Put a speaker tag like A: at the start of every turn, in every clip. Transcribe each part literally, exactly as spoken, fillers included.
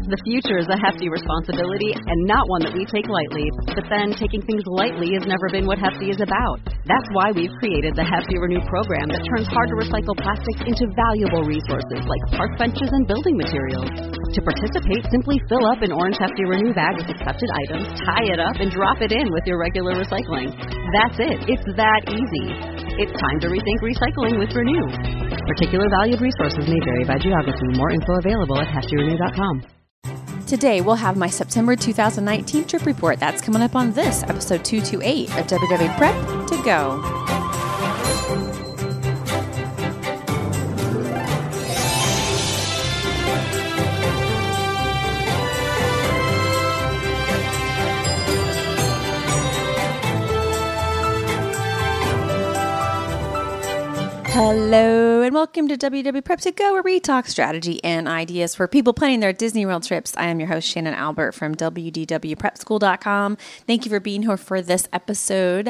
A: The future is a hefty responsibility and not one that we take lightly. But then, taking things lightly has never been what Hefty is about. That's why we've created the Hefty Renew program that turns hard-to-recycle plastics into valuable resources like park benches and building materials. To participate, simply fill up an orange Hefty Renew bag with accepted items, tie it up, and drop it in with your regular recycling. That's it. It's that easy. It's time to rethink recycling with Renew. Particular valued resources may vary by geography. More info available at hefty renew dot com.
B: Today, we'll have my September two thousand nineteen trip report. That's coming up on this, episode two twenty-eight of W W Prep to Go. Hello and welcome to W W Prep to Go, where we talk strategy and ideas for people planning their Disney World trips. I am your host, Shannon Albert from W D W prep school dot com. Thank you for being here for this episode.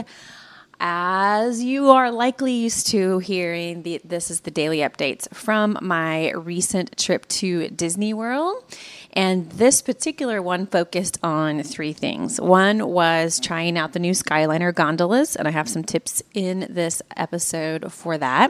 B: As you are likely used to hearing, the, this is the daily updates from my recent trip to Disney World. And this particular one focused on three things. One was trying out the new Skyliner gondolas, and I have some tips in this episode for that.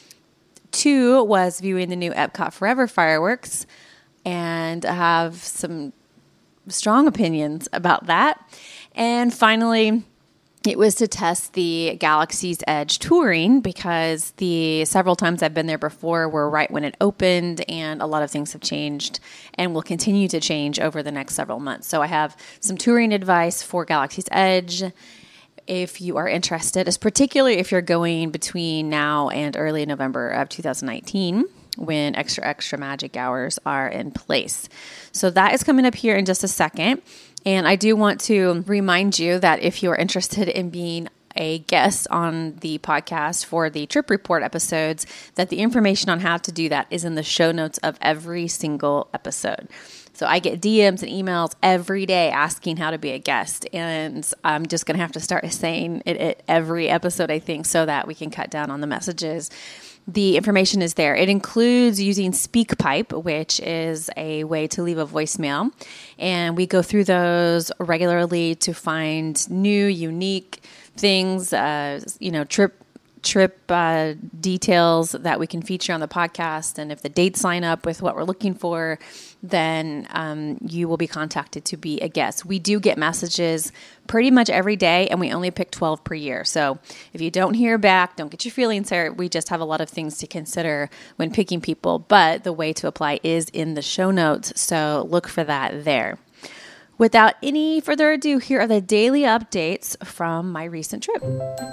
B: Two was viewing the new Epcot Forever fireworks, and I have some strong opinions about that. And finally, it was to test the Galaxy's Edge touring, because the several times I've been there before were right when it opened, and a lot of things have changed and will continue to change over the next several months. So I have some touring advice for Galaxy's Edge if you are interested, as particularly if you're going between now and early November of two thousand nineteen, when extra, extra magic hours are in place. So that is coming up here in just a second. And I do want to remind you that if you're interested in being a guest on the podcast for the trip report episodes, that the information on how to do that is in the show notes of every single episode. So I get D Ms and emails every day asking how to be a guest, and I'm just going to have to start saying it at every episode, I think, so that we can cut down on the messages. The information is there. It includes using SpeakPipe, which is a way to leave a voicemail. And we go through those regularly to find new, unique things, uh, you know, trip trip uh, details that we can feature on the podcast. And if the dates line up with what we're looking for, then um, you will be contacted to be a guest. We do get messages pretty much every day, and we only pick twelve per year. So if you don't hear back, don't get your feelings hurt. We just have a lot of things to consider when picking people, but the way to apply is in the show notes. So look for that there. Without any further ado, here are the daily updates from my recent trip.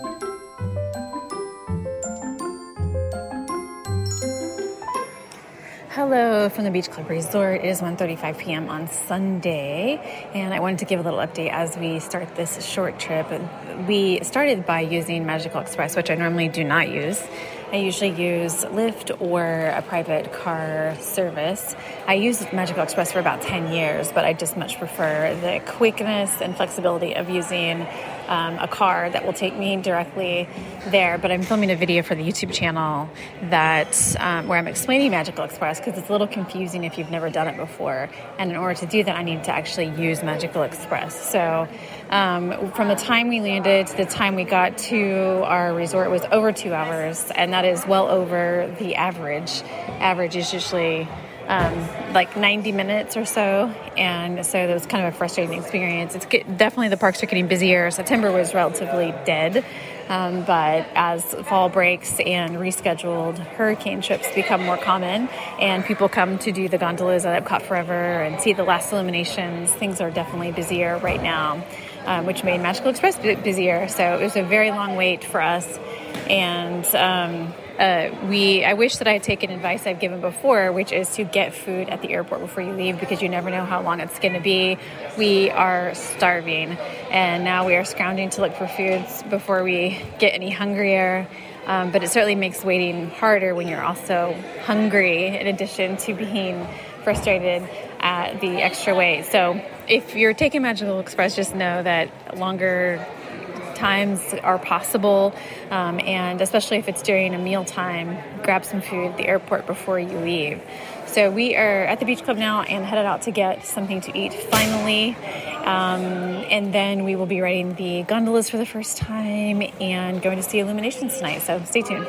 B: Hello from the Beach Club Resort. It is one thirty-five p.m. on Sunday, and I wanted to give a little update as we start this short trip. We started by using Magical Express, which I normally do not use. I usually use Lyft or a private car service. I used Magical Express for about ten years, but I just much prefer the quickness and flexibility of using um, a car that will take me directly there. But I'm filming a video for the YouTube channel that um, where I'm explaining Magical Express, because it's a little confusing if you've never done it before. And in order to do that, I need to actually use Magical Express. So um, from the time we landed to the time we got to our resort was over two hours, and that is well over the average. Average is usually um, like ninety minutes or so, and so that was kind of a frustrating experience. It's get, definitely the parks are getting busier. September was relatively dead, um, but as fall breaks and rescheduled hurricane trips become more common, and people come to do the gondolas at Epcot Forever and see the last illuminations, things are definitely busier right now. Um, which made Magical Express busier. So it was a very long wait for us. And um, uh, we, I wish that I had taken advice I've given before, which is to get food at the airport before you leave, because you never know how long it's going to be. We are starving, and now we are scrounging to look for foods before we get any hungrier. Um, but it certainly makes waiting harder when you're also hungry, in addition to being frustrated at the extra wait. So if you're taking Magical Express, just know that longer times are possible, um, and especially if it's during a meal time, grab some food at the airport before you leave. So we are at the beach club now and headed out to get something to eat finally, um, and then we will be riding the gondolas for the first time and going to see Illuminations tonight, so stay tuned.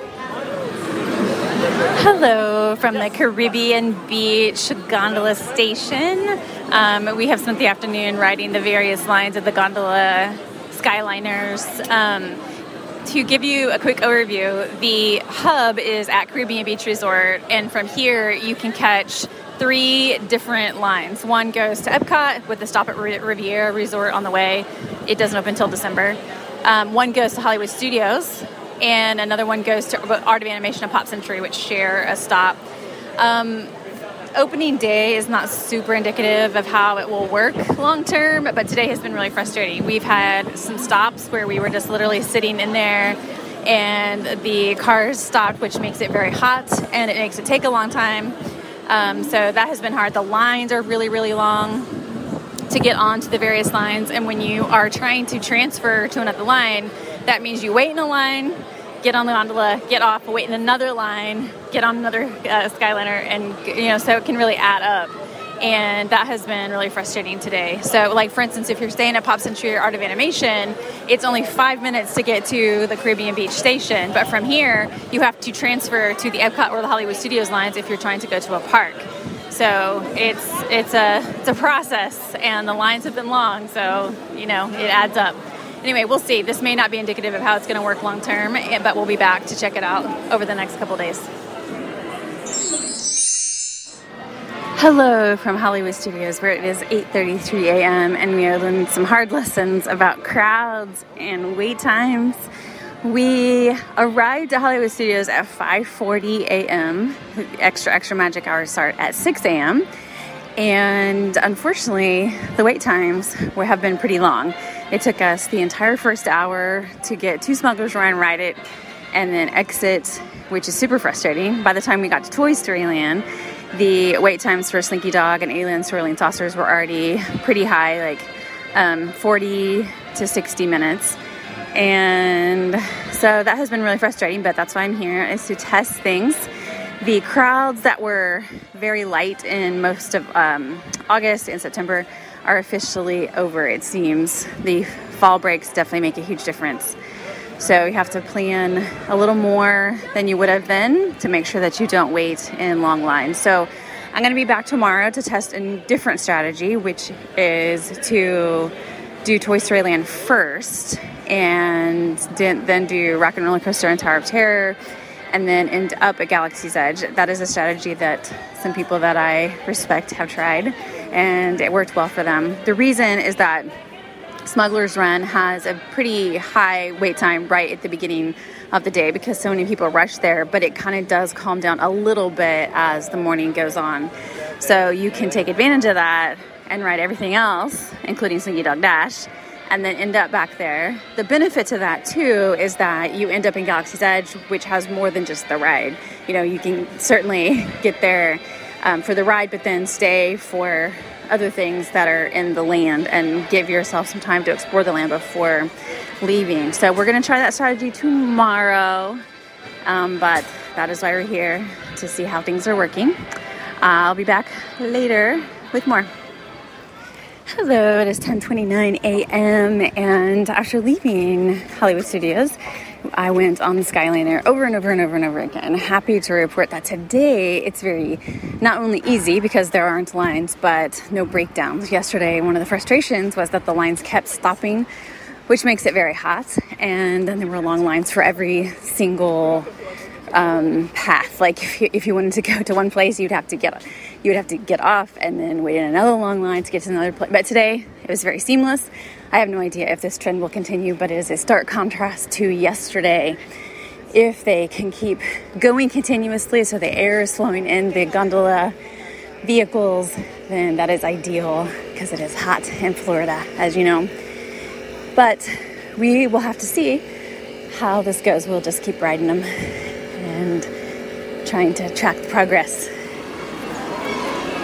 B: Hello from the Caribbean Beach Gondola Station. Um, we have spent the afternoon riding the various lines of the gondola Skyliners. Um, to give you a quick overview, the hub is at Caribbean Beach Resort, and from here you can catch three different lines. One goes to Epcot with a stop at Riviera Resort on the way. It doesn't open until December. Um, one goes to Hollywood Studios, and another one goes to Art of Animation and Pop Century, which share a stop. Um, opening day is not super indicative of how it will work long term, but today has been really frustrating. We've had some stops where we were just literally sitting in there and the cars stopped, which makes it very hot and it makes it take a long time. Um, so that has been hard. The lines are really, really long to get onto the various lines, and when you are trying to transfer to another line, that means you wait in a line, get on the gondola, get off, wait in another line, get on another uh, Skyliner, and, you know, so it can really add up. And that has been really frustrating today. So, like, for instance, if you're staying at Pop Century or Art of Animation, it's only five minutes to get to the Caribbean Beach Station. But from here, you have to transfer to the Epcot or the Hollywood Studios lines if you're trying to go to a park. So it's it's a it's a process, and the lines have been long, so, you know, it adds up. Anyway, we'll see. This may not be indicative of how it's going to work long term, but we'll be back to check it out over the next couple days. Hello from Hollywood Studios, where it is eight thirty-three a.m. and we are learning some hard lessons about crowds and wait times. We arrived at Hollywood Studios at five forty a.m. Extra, extra magic hours start at six a.m. And unfortunately, the wait times have been pretty long. It took us the entire first hour to get to Smuggler's Run, ride it, and then exit, which is super frustrating. By the time we got to Toy Story Land, the wait times for Slinky Dog and Alien Swirling Saucers were already pretty high, like um, forty to sixty minutes. And so that has been really frustrating, but that's why I'm here, is to test things. The crowds that were very light in most of um, August and September are officially over, it seems. The fall breaks definitely make a huge difference. So you have to plan a little more than you would have been to make sure that you don't wait in long lines. So I'm going to be back tomorrow to test a different strategy, which is to do Toy Story Land first and then do Rock and Roller Coaster and Tower of Terror, and then end up at Galaxy's Edge. That is a strategy that some people that I respect have tried, and it worked well for them. The reason is that Smuggler's Run has a pretty high wait time right at the beginning of the day because so many people rush there, but it kind of does calm down a little bit as the morning goes on. So you can take advantage of that and ride everything else, including Slinky Dog Dash, and then end up back there. The benefit to that, too, is that you end up in Galaxy's Edge, which has more than just the ride. You know, you can certainly get there um, for the ride, but then stay for other things that are in the land and give yourself some time to explore the land before leaving. So we're going to try that strategy tomorrow, um, but that is why we're here, to see how things are working. Uh, I'll be back later with more. Hello, it is ten twenty-nine a.m. and after leaving Hollywood Studios, I went on the Skyliner over and over and over and over again. Happy to report that today it's very, not only easy because there aren't lines, but no breakdowns. Yesterday, one of the frustrations was that the lines kept stopping, which makes it very hot, and then there were long lines for every single um, path. Like if you, if you wanted to go to one place, you'd have to get you would have to get off and then wait in another long line to get to another place. But today it was very seamless. I have no idea if this trend will continue, but it is a stark contrast to yesterday. If they can keep going continuously so the air is flowing in the gondola vehicles, then that is ideal because it is hot in Florida, as you know. But we will have to see how this goes. We'll just keep riding them and trying to track the progress.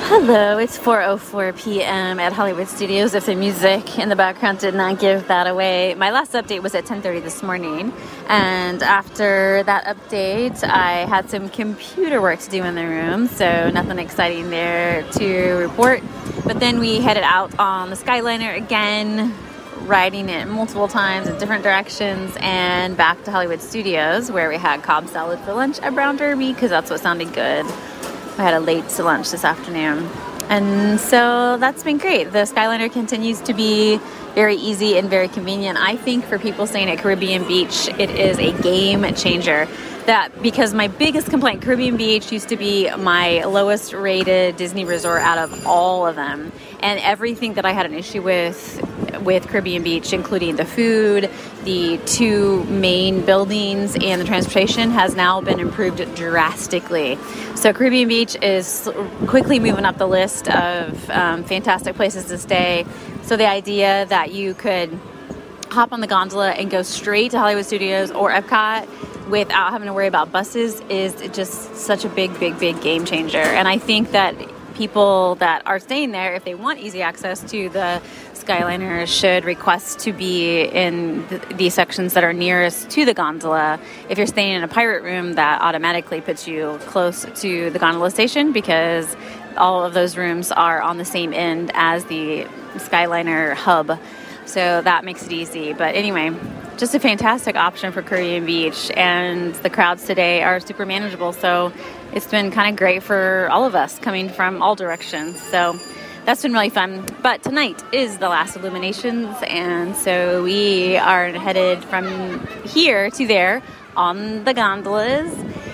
B: Hello, it's four oh four p.m. at Hollywood Studios. If the music in the background did not give that away. My last update was at ten thirty this morning, and after that update, I had some computer work to do in the room, so nothing exciting there to report. But then we headed out on the Skyliner again, riding it multiple times in different directions, and back to Hollywood Studios, where we had Cobb salad for lunch at Brown Derby, because that's what sounded good. I had a late lunch this afternoon. And so that's been great. The Skyliner continues to be very easy and very convenient. I think for people staying at Caribbean Beach, it is a game changer. That because my biggest complaint, Caribbean Beach used to be my lowest rated Disney resort out of all of them. And everything that I had an issue with with Caribbean Beach, including the food, the two main buildings, and the transportation, has now been improved drastically. So Caribbean Beach is quickly moving up the list of um, fantastic places to stay. So the idea that you could hop on the gondola and go straight to Hollywood Studios or Epcot without having to worry about buses is just such a big, big, big game changer. And I think that people that are staying there, if they want easy access to the Skyliner, should request to be in the, the sections that are nearest to the gondola. If you're staying in a pirate room, that automatically puts you close to the gondola station, because all of those rooms are on the same end as the Skyliner hub. So that makes it easy. But anyway, just a fantastic option for Caribbean Beach, and the crowds today are super manageable. So it's been kind of great for all of us coming from all directions. So that's been really fun. But tonight is the last Illuminations, and so we are headed from here to there on the gondolas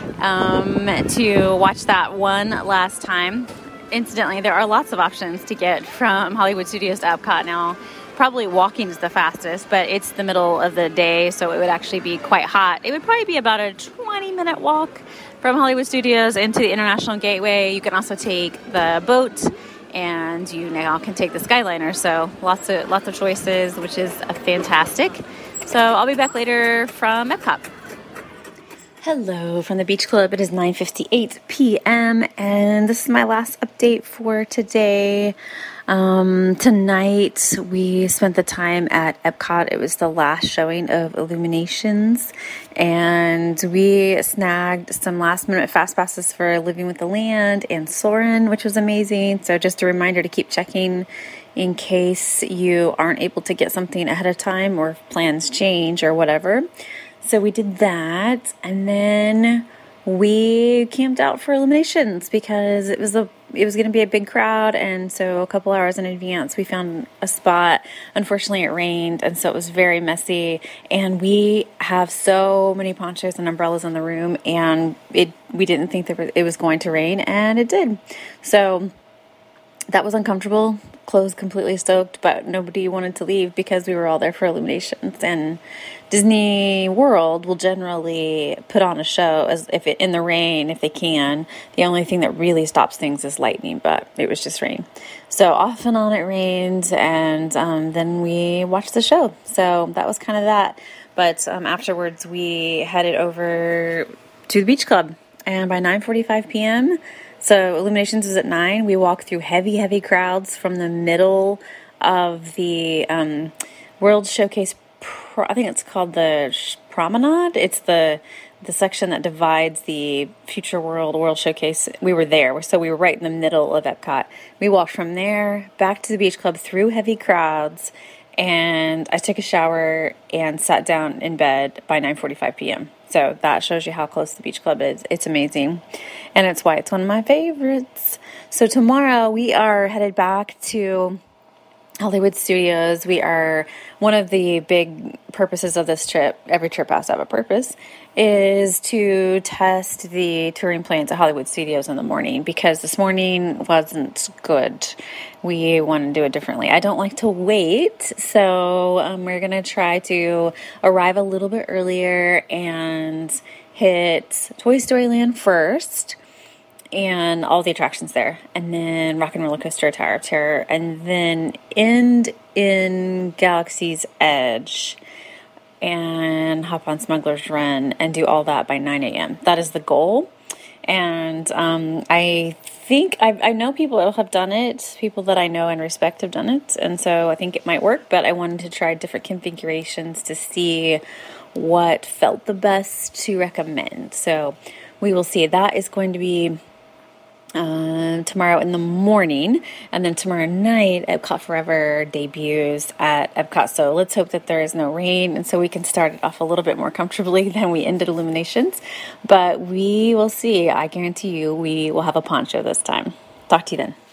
B: um, to watch that one last time. Incidentally, there are lots of options to get from Hollywood Studios to Epcot now. Probably walking is the fastest, but it's the middle of the day, so it would actually be quite hot. It would probably be about a twenty-minute walk from Hollywood Studios into the International Gateway. You can also take the boat, and you now can take the Skyliner. So lots of lots of choices, which is a fantastic. So I'll be back later from Epcot. Hello from the Beach Club. It is nine fifty-eight p.m. and this is my last update for today. Um, tonight we spent the time at Epcot. It was the last showing of Illuminations, and we snagged some last minute fast passes for Living with the Land and Soarin', which was amazing. So just a reminder to keep checking in case you aren't able to get something ahead of time or if plans change or whatever. So we did that, and then we camped out for Illuminations because it was a it was going to be a big crowd, and so a couple hours in advance we found a spot. Unfortunately, it rained, and so it was very messy, and we have so many ponchos and umbrellas in the room, and it we didn't think that it was going to rain, and it did. So that was uncomfortable. Clothes completely soaked, but nobody wanted to leave because we were all there for Illuminations. And Disney World will generally put on a show as if it in the rain if they can. The only thing that really stops things is lightning, but it was just rain. So off and on it rained, and um, then we watched the show. So that was kind of that. But um, afterwards we headed over to the Beach Club, and by nine forty-five p.m. So Illuminations is at nine. We walk through heavy, heavy crowds from the middle of the um, World Showcase. Pro- I think it's called the Promenade. It's the the section that divides the Future World World Showcase. We were there, so we were right in the middle of Epcot. We walked from there back to the Beach Club through heavy crowds, and I took a shower and sat down in bed by nine forty-five p.m. So that shows you how close the Beach Club is. It's amazing, and it's why it's one of my favorites. So tomorrow we are headed back to Hollywood Studios. We are, one of the big purposes of this trip, every trip has to have a purpose, is to test the touring planes at Hollywood Studios in the morning, because this morning wasn't good. We want to do it differently. I don't like to wait, so um, we're going to try to arrive a little bit earlier and hit Toy Story Land first, and all the attractions there, and then Rock and Roller Coaster, Tower of Terror, and then end in Galaxy's Edge, and hop on Smuggler's Run, and do all that by nine a.m. That is the goal, and um, I think, I, I know people that have done it, people that I know and respect have done it, and so I think it might work, but I wanted to try different configurations to see what felt the best to recommend. So we will see. That is going to be uh, tomorrow in the morning, and then tomorrow night, Epcot Forever debuts at Epcot. So let's hope that there is no rain, and so we can start it off a little bit more comfortably than we ended Illuminations. But we will see. I guarantee you we will have a poncho this time. Talk to you then.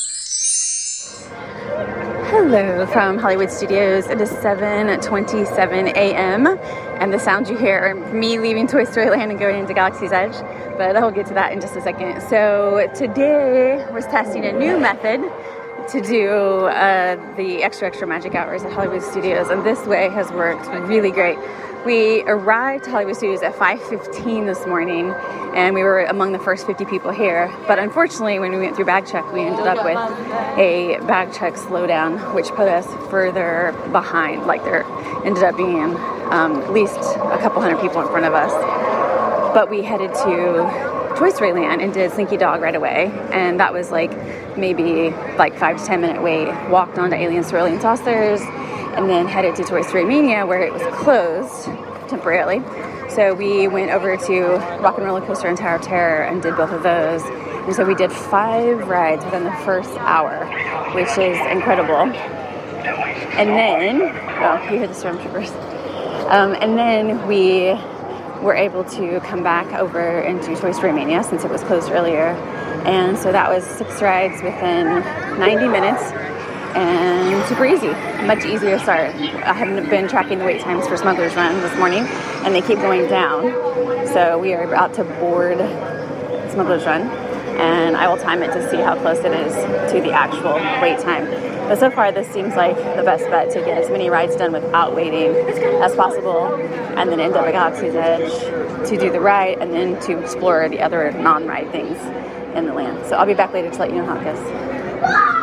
B: Hello from Hollywood Studios. It is seven twenty-seven a.m. and the sounds you hear are me leaving Toy Story Land and going into Galaxy's Edge, but I'll get to that in just a second. So today we're testing a new method to do uh, the extra extra magic hours at Hollywood Studios, and this way has worked really great. We arrived to Hollywood Studios at five fifteen this morning, and we were among the first fifty people here. But unfortunately, when we went through bag check, we ended up with a bag check slowdown, which put us further behind. Like there ended up being um, at least a couple hundred people in front of us. But we headed to Toy Story Land and did Slinky Dog right away, and that was like maybe like five to ten minute wait. Walked on to Alien Swirling Saucers, and then headed to Toy Story Mania, where it was closed temporarily. So we went over to Rock and Roller Coaster and Tower of Terror and did both of those. And so we did five rides within the first hour, which is incredible. And then, oh, you hear the stormtroopers. Um, and then we were able to come back over into Toy Story Mania since it was closed earlier. And so that was six rides within ninety minutes. And super easy, much easier start. I haven't been tracking the wait times for Smuggler's Run this morning, and they keep going down. So we are about to board Smuggler's Run, and I will time it to see how close it is to the actual wait time. But so far, this seems like the best bet to get as many rides done without waiting as possible, and then end up at Galaxy's Edge to do the ride, and then to explore the other non-ride things in the land. So I'll be back later to let you know how it goes.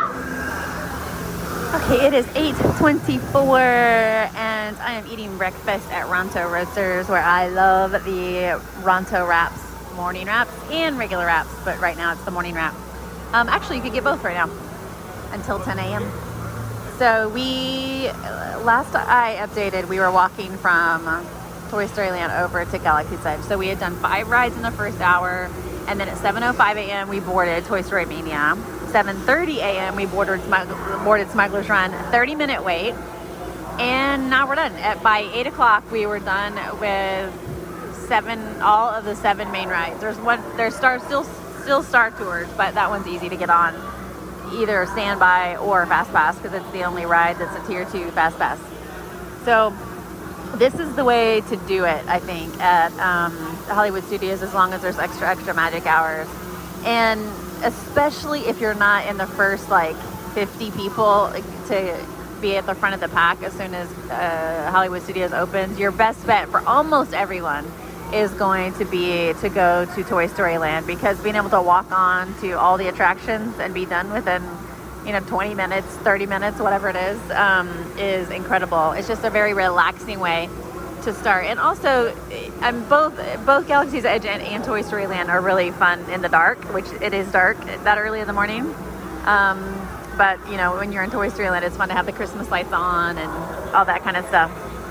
B: Okay, it is eight twenty-four, and I am eating breakfast at Ronto Roasters, where I love the Ronto wraps, morning wraps, and regular wraps, but right now it's the morning wrap. Um, actually, you could get both right now until ten a.m. So we, last I updated, we were walking from Toy Story Land over to Galaxy's Edge. So we had done five rides in the first hour, and then at seven oh five a.m. we boarded Toy Story Mania. seven thirty a.m. we boarded, boarded Smuggler's Run, thirty minute wait, and now we're done. At, by eight o'clock we were done with seven, all of the seven main rides. There's one, there's star, still still Star Tours, but that one's easy to get on, either standby or Fast Pass, because it's the only ride that's a tier two Fast Pass. So this is the way to do it, I think, at um, Hollywood Studios, as long as there's extra extra magic hours. And especially if you're not in the first like fifty people to be at the front of the pack as soon as uh, Hollywood Studios opens, your best bet for almost everyone is going to be to go to Toy Story Land, because being able to walk on to all the attractions and be done within, you know, twenty minutes, thirty minutes, whatever it is, um, is incredible. It's just a very relaxing way to start. And also, um, both both Galaxy's Edge and, and Toy Story Land are really fun in the dark, which it is dark that early in the morning. Um, but, you know, when you're in Toy Story Land, it's fun to have the Christmas lights on and all that kind of stuff.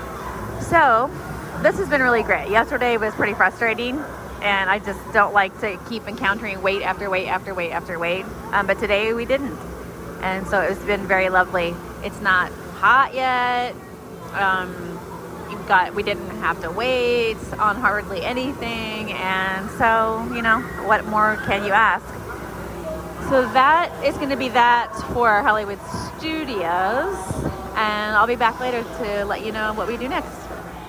B: So this has been really great. Yesterday was pretty frustrating, and I just don't like to keep encountering wait after wait after wait after wait. Um, but today we didn't. And so it's been very lovely. It's not hot yet. Um, you've got, we didn't have to wait on hardly anything. And so, you know, what more can you ask? So that is going to be that for Hollywood Studios. And I'll be back later to let you know what we do next.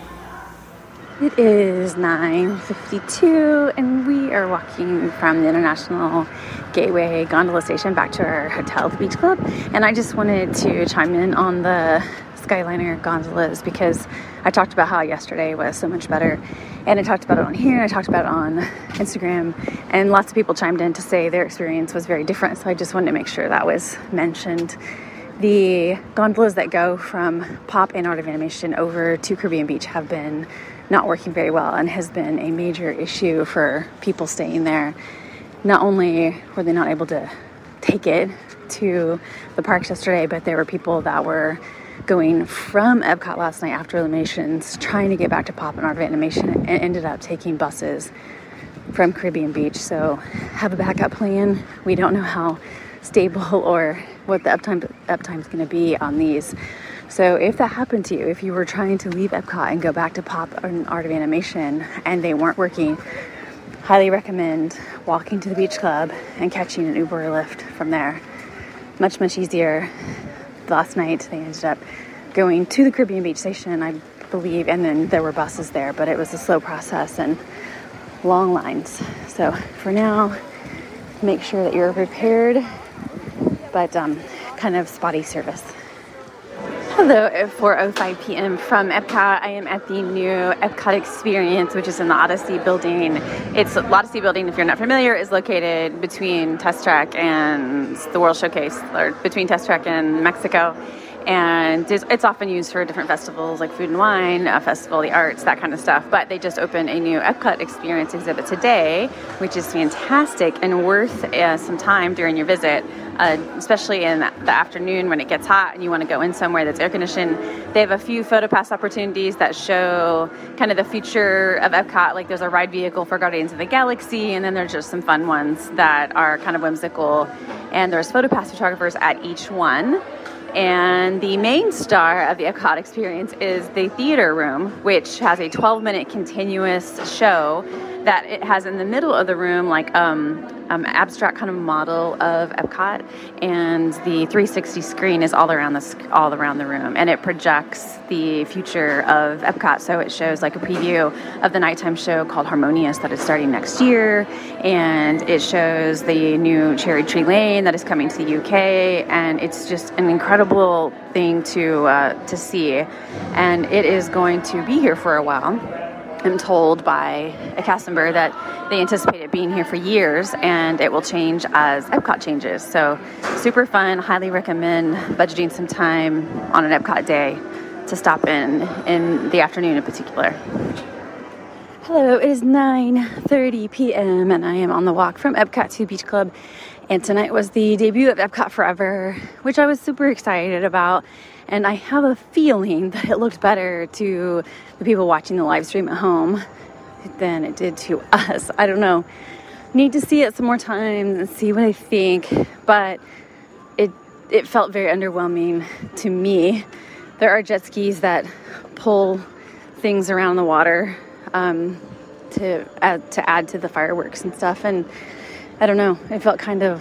B: It is nine fifty-two, and we are walking from the International Gateway Gondola Station back to our hotel, the Beach Club. And I just wanted to chime in on the Skyliner gondolas, because I talked about how yesterday was so much better, and I talked about it on here, and I talked about it on Instagram, and lots of people chimed in to say their experience was very different. So I just wanted to make sure that was mentioned. The gondolas that go from Pop and Art of Animation over to Caribbean Beach have been not working very well, and has been a major issue for people staying there.
C: not only were they not able to take it to the parks yesterday, but there were people that were going from Epcot last night after Illuminations, trying to get back to Pop and Art of Animation, and ended up taking buses from Caribbean Beach. So have a backup plan. We don't know how stable or what the uptime uptime is going to be on these. So if that happened to you, if you were trying to leave Epcot and go back to Pop and Art of Animation and they weren't working, highly recommend walking to the beach club and catching an Uber or Lyft from there. Much, much easier. Last night they ended up going to the Caribbean Beach station, I believe, and then there were buses there, but it was a slow process and long lines. So for now, make sure that you're prepared, but um, kind of spotty service. Hello, at four oh five p.m. from Epcot. I am at the new Epcot Experience, which is in the Odyssey building. It's the Odyssey building, if you're not familiar, is located between Test Track and the World Showcase, or between Test Track and Mexico. And it's often used for different festivals like Food and Wine, a Festival of the Arts, that kind of stuff. But they just opened a new Epcot Experience exhibit today, which is fantastic and worth uh, some time during your visit, uh, especially in the afternoon when it gets hot and you want to go in somewhere that's air conditioned. They have a few photo pass opportunities that show kind of the future of Epcot. Like there's a ride vehicle for Guardians of the Galaxy, and then there's just some fun ones that are kind of whimsical. And there's photo pass photographers at each one. And the main star of the Epcot Experience is the theater room, which has a twelve minute continuous show that it has in the middle of the room, like um, um abstract kind of model of Epcot, and the three sixty screen is all around the all around the room, and it projects the future of Epcot. So it shows like a preview of the nighttime show called Harmonious that is starting next year, and it shows the new Cherry Tree Lane that is coming to the U K, and it's just an incredible thing to uh, to see, and it is going to be here for a while. I'm told by a cast member that they anticipate it being here for years, and it will change as Epcot changes. So super fun. Highly recommend budgeting some time on an Epcot day to stop in in the afternoon in particular. Hello, it is nine thirty p.m. and I am on the walk from Epcot to Beach Club, and tonight was the debut of Epcot Forever, which I was super excited about. And I have a feeling that it looked better to the people watching the live stream at home than it did to us. I don't know. Need to see it some more times and see what I think. But it it felt very underwhelming to me. There are jet skis that pull things around the water um, to add, to add to the fireworks and stuff. And I don't know. It felt kind of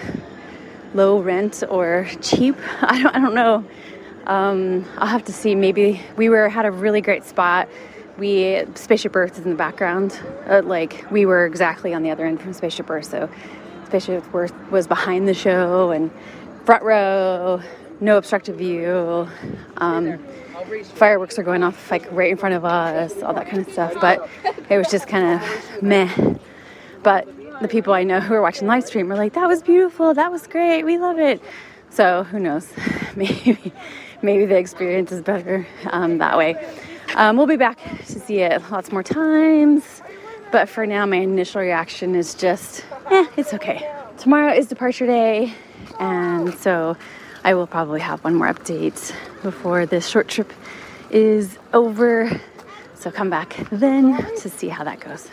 C: low rent or cheap. I don't. I don't know. Um, I'll have to see. Maybe we were had a really great spot. We Spaceship Earth is in the background. Uh, like we were exactly on the other end from Spaceship Earth, so Spaceship Earth was behind the show and front row, no obstructive view. Um, fireworks are going off like right in front of us, all that kind of stuff. But it was just kind of meh. But the people I know who are watching live stream were like, "That was beautiful. That was great. We love it." So who knows? Maybe. Maybe the experience is better um, that way. Um, we'll be back to see it lots more times. But for now, my initial reaction is just, eh, it's okay. Tomorrow is departure day. And so I will probably have one more update before this short trip is over. So come back then to see how that goes.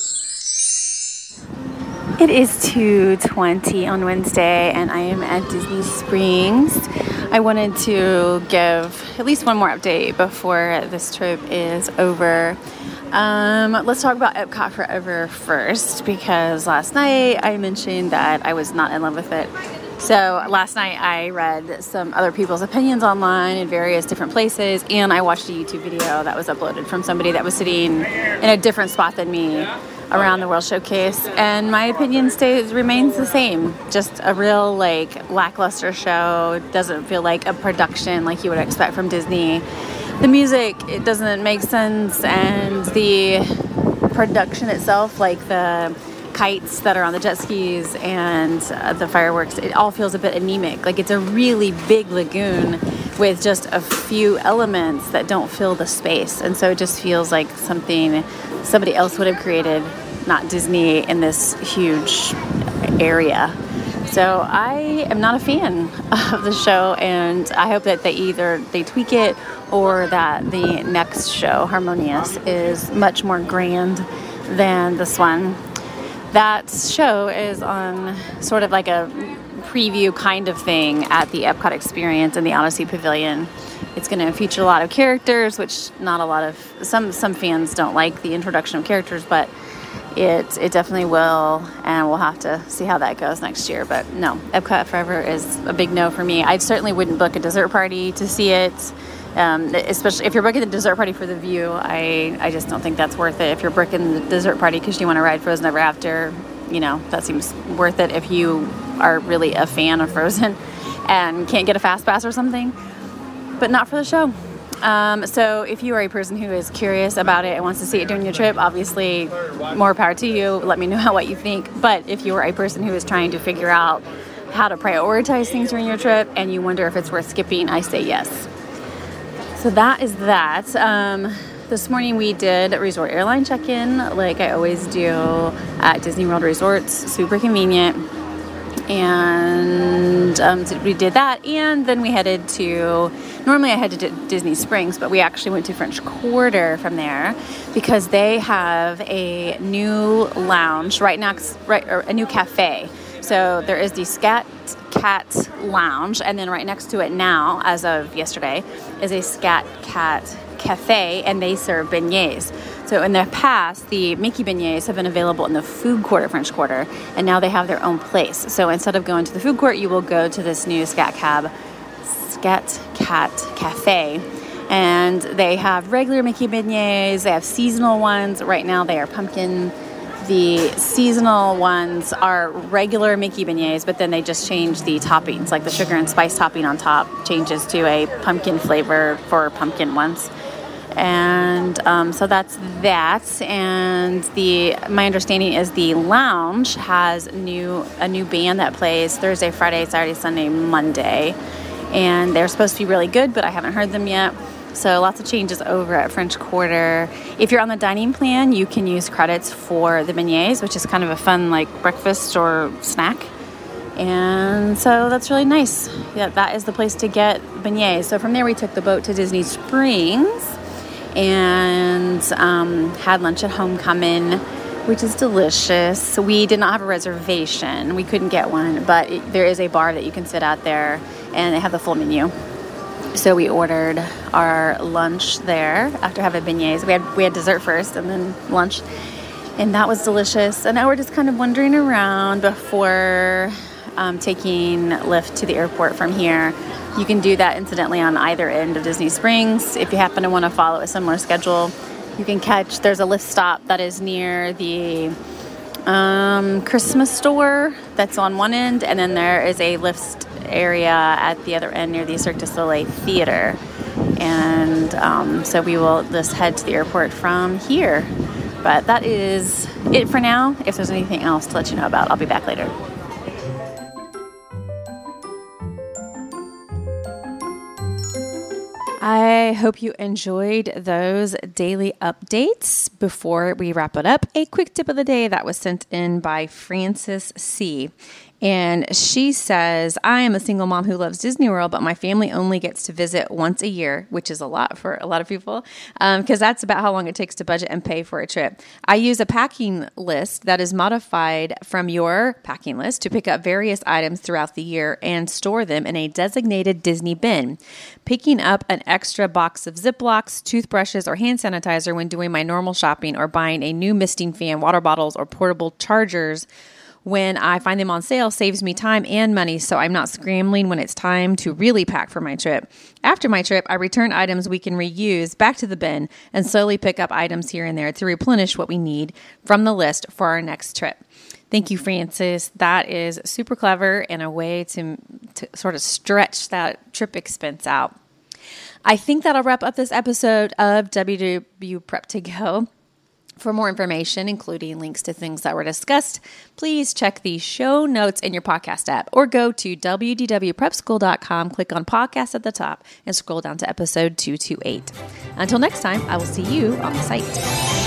C: It is two twenty on Wednesday, and I am at Disney Springs. I wanted to give at least one more update before this trip is over. Um, let's talk about Epcot Forever first, because last night I mentioned that I was not in love with it. So last night I read some other people's opinions online in various different places, and I watched a YouTube video that was uploaded from somebody that was sitting in a different spot than me around the World Showcase, and my opinion stays remains the same. Just a real like lackluster show. It doesn't feel like a production like you would expect from Disney. The music, it doesn't make sense, and the production itself, like the kites that are on the jet skis and uh, the fireworks, it all feels a bit anemic. Like it's a really big lagoon with just a few elements that don't fill the space, and so it just feels like something somebody else would have created not Disney in this huge area. So I am not a fan of the show, and I hope that they either they tweak it or that the next show, Harmonious, is much more grand than this one. That show is on sort of like a preview kind of thing at the Epcot Experience in the Odyssey Pavilion. It's going to feature a lot of characters, which not a lot of, some some fans don't like the introduction of characters, but it it definitely will, and we'll have to see how that goes next year. But no, Epcot Forever is a big no for me. I certainly wouldn't book a dessert party to see it, um, especially if you're booking the dessert party for the view. I, I just don't think that's worth it. If you're booking the dessert party because you want to ride Frozen Ever After, you know, that seems worth it if you are really a fan of Frozen and can't get a fast pass or something, but not for the show. Um, so if you are a person who is curious about it and wants to see it during your trip, obviously more power to you. Let me know how, what you think. But if you are a person who is trying to figure out how to prioritize things during your trip and you wonder if it's worth skipping, I say yes. So that is that. Um, this morning we did resort airline check-in like I always do at Disney World Resorts. Super convenient. And um, so we did that, and then we headed to, normally I head to D- Disney Springs, but we actually went to French Quarter from there because they have a new lounge right next, right, or a new cafe. So there is the Scat Cat Lounge, and then right next to it now, as of yesterday, is a Scat Cat Cafe, and they serve beignets. So in the past, the Mickey beignets have been available in the food court at French Quarter, and now they have their own place. So instead of going to the food court, you will go to this new Scat Cab, Scat Cat Cafe, and they have regular Mickey beignets. They have seasonal ones. Right now, they are pumpkin. The seasonal ones are regular Mickey beignets, but then they just change the toppings, like the sugar and spice topping on top changes to a pumpkin flavor for pumpkin ones. And um, so that's that. And the my understanding is the lounge has new a new band that plays Thursday, Friday, Saturday, Sunday, Monday. And they're supposed to be really good, but I haven't heard them yet. So lots of changes over at French Quarter. If you're on the dining plan, you can use credits for the beignets, which is kind of a fun like breakfast or snack. And so that's really nice. Yeah, that is the place to get beignets. So from there we took the boat to Disney Springs and um, had lunch at Homecoming, which is delicious. We did not have a reservation. We couldn't get one, but it, there is a bar that you can sit at there, and they have the full menu. So we ordered our lunch there after having beignets. We had we had dessert first and then lunch, and that was delicious. And now we're just kind of wandering around before um, taking Lyft to the airport from here. You can do that, incidentally, on either end of Disney Springs. If you happen to want to follow a similar schedule, you can catch, there's a Lyft stop that is near the um, Christmas store that's on one end, and then there is a Lyft area at the other end near the Cirque du Soleil Theater. And um, so we will just head to the airport from here. But that is it for now. If there's anything else to let you know about, I'll be back later. I hope you enjoyed those daily updates. Before we wrap it up, a quick tip of the day that was sent in by Frances C. And she says, I am a single mom who loves Disney World, but my family only gets to visit once a year, which is a lot for a lot of people, because um, that's about how long it takes to budget and pay for a trip. I use a packing list that is modified from your packing list to pick up various items throughout the year and store them in a designated Disney bin. Picking up an extra box of Ziplocs, toothbrushes, or hand sanitizer when doing my normal shopping, or buying a new misting fan, water bottles, or portable chargers when I find them on sale saves me time and money, so I'm not scrambling when it's time to really pack for my trip. After my trip, I return items we can reuse back to the bin and slowly pick up items here and there to replenish what we need from the list for our next trip. Thank you, Frances. That is super clever and a way to, to sort of stretch that trip expense out. I think that'll wrap up this episode of W W Prep to Go. For more information, including links to things that were discussed, please check the show notes in your podcast app or go to w d w prep school dot com, click on podcast at the top, and scroll down to episode two twenty-eight. Until next time, I will see you on the site.